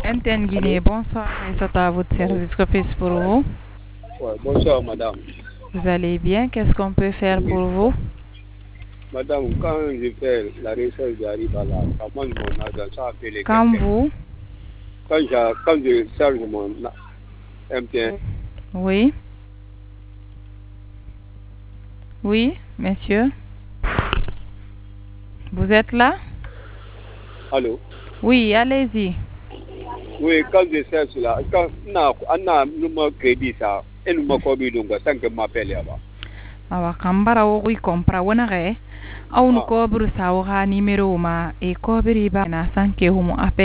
MTN Guinée, bonsoir, c'est à votre service. Que puis-je pour vous? Ouais, bonsoir, madame. Vous allez bien? Qu'est-ce qu'on peut faire pour vous? Madame, quand je fais la recherche d'Arrivala, ça mange mon argent, ça appelle Quand quelqu'un. vous? Quand je charge mon MTN, Oui. Oui, monsieur. Vous êtes là? allô? Oui, allez-y. Oui, quand je cherche là, quand on a un crédit, ça, et nous m'a commis donc, tant que m'appelle là-bas. Awa kambara wo wi kompra wona re. Aw nu Ah, ko bru sa wo ha numero ma e ko bri ba na sanke humo